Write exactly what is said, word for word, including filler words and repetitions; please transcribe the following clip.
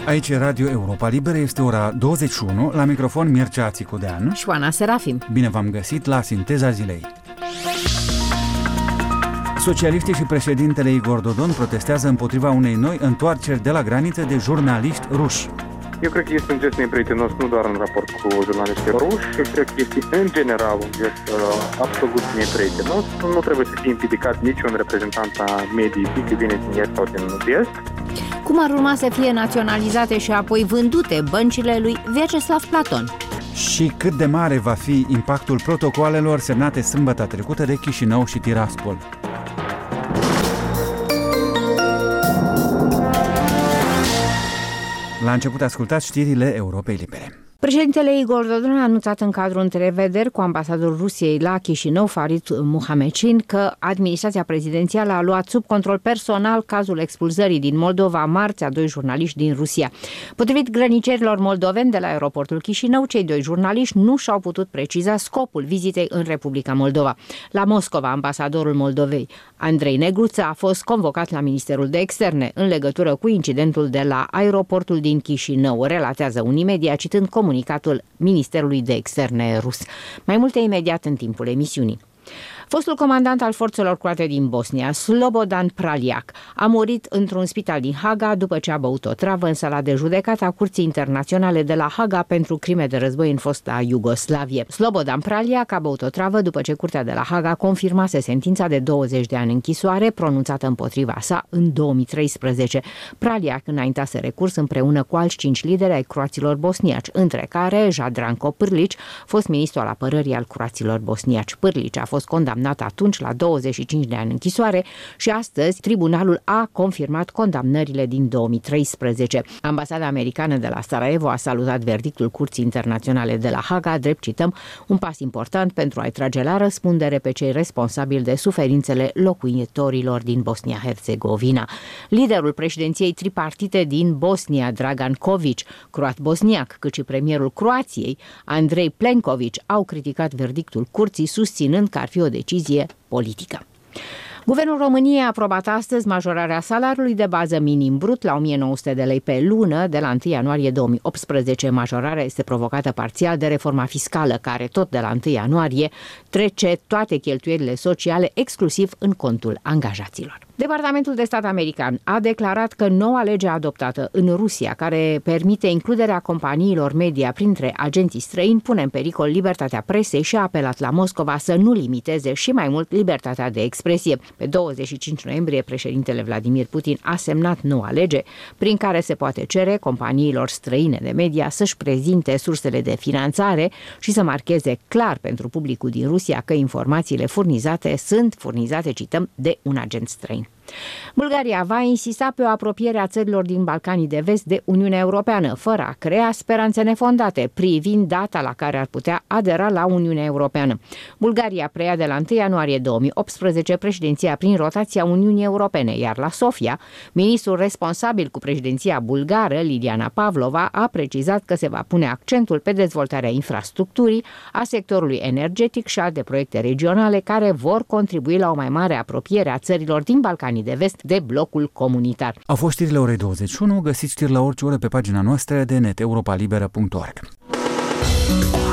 Aici e Radio Europa Liberă, este ora douăzeci și unu, la microfon Mircea Țicudean și Oana Serafim. Bine v-am găsit la Sinteza Zilei. Socialiștii și președintele Igor Dodon protestează împotriva unei noi întoarceri de la graniță de jurnaliști ruși. Eu cred că este un gest neprietenos nu doar în raport cu jurnaliștii ruși, eu cred că este în general un gest uh, absolut neprietenos. Nu trebuie să fie împiedicat niciun reprezentant a mediei, fie că vine din est sau din est. Cum ar urma să fie naționalizate și apoi vândute băncile lui Vyacheslav Platon? Și cât de mare va fi impactul protocoalelor semnate sâmbătă trecută de Chișinău și Tiraspol? La început ascultați știrile Europei Libere. Președintele Igor Dodon a anunțat în cadrul întrevederi cu ambasadorul Rusiei la Chișinău, Farid Muhamedcin, că administrația prezidențială a luat sub control personal cazul expulzării din Moldova marți a doi jurnaliști din Rusia. Potrivit grănicerilor moldoveni de la aeroportul Chișinău, cei doi jurnaliști nu și-au putut preciza scopul vizitei în Republica Moldova. La Moscova, ambasadorul Moldovei, Andrei Negruță, a fost convocat la Ministerul de Externe în legătură cu incidentul de la aeroportul din Chișinău, relatează Unimedia, citând comunicatul Ministerului de Externe rus. Mai multe imediat în timpul emisiunii. Fostul comandant al forțelor croate din Bosnia, Slobodan Praljak, a murit într-un spital din Haga după ce a băut o travă în sala de judecată a Curții Internaționale de la Haga pentru crime de război în fosta Iugoslavie. Slobodan Praljak a băut o travă după ce Curtea de la Haga confirmase sentința de douăzeci de ani închisoare pronunțată împotriva sa în două mii treisprezece. Praljak înaintase recurs împreună cu alți cinci lideri ai croaților bosniaci, între care Jadranko Prlić, fost ministru al apărării al croaților bosniaci. Prlić a fost condamnat atunci la douăzeci și cinci de ani închisoare și astăzi tribunalul a confirmat condamnările din două mii treisprezece. Ambasada americană de la Sarajevo a salutat verdictul Curții Internaționale de la Haga, drept cităm, un pas important pentru a-i trage la răspundere pe cei responsabili de suferințele locuitorilor din Bosnia-Herzegovina. Liderul președinției tripartite din Bosnia, Dragan Čović, croat-bosniac, cât și premierul Croației, Andrej Plenković, au criticat verdictul curții, susținând că ar fi o decizie politică. Guvernul României a aprobat astăzi majorarea salariului de bază minim brut la o mie nouă sute de lei pe lună de la întâi ianuarie două mii optsprezece. Majorarea este provocată parțial de reforma fiscală, care tot de la întâi ianuarie trece toate cheltuielile sociale exclusiv în contul angajaților. Departamentul de Stat american a declarat că noua lege adoptată în Rusia, care permite includerea companiilor media printre agenții străini, pune în pericol libertatea presei și a apelat la Moscova să nu limiteze și mai mult libertatea de expresie. Pe douăzeci și cinci noiembrie, președintele Vladimir Putin a semnat noua lege prin care se poate cere companiilor străine de media să-și prezinte sursele de finanțare și să marcheze clar pentru publicul din Rusia că informațiile furnizate sunt furnizate, cităm, de un agent străin. Bulgaria va insista pe o apropiere a țărilor din Balcanii de Vest de Uniunea Europeană, fără a crea speranțe nefondate privind data la care ar putea adera la Uniunea Europeană. Bulgaria preia de la întâi ianuarie două mii optsprezece președinția prin rotația Uniunii Europene, iar la Sofia, ministrul responsabil cu președinția bulgară, Lidiana Pavlova, a precizat că se va pune accentul pe dezvoltarea infrastructurii, a sectorului energetic și alte proiecte regionale care vor contribui la o mai mare apropiere a țărilor din Balcanii de Vest de blocul comunitar. Au fost știrile orei douăzeci și unu, găsiți știri la orice oră pe pagina noastră de net, europa liberă punct org.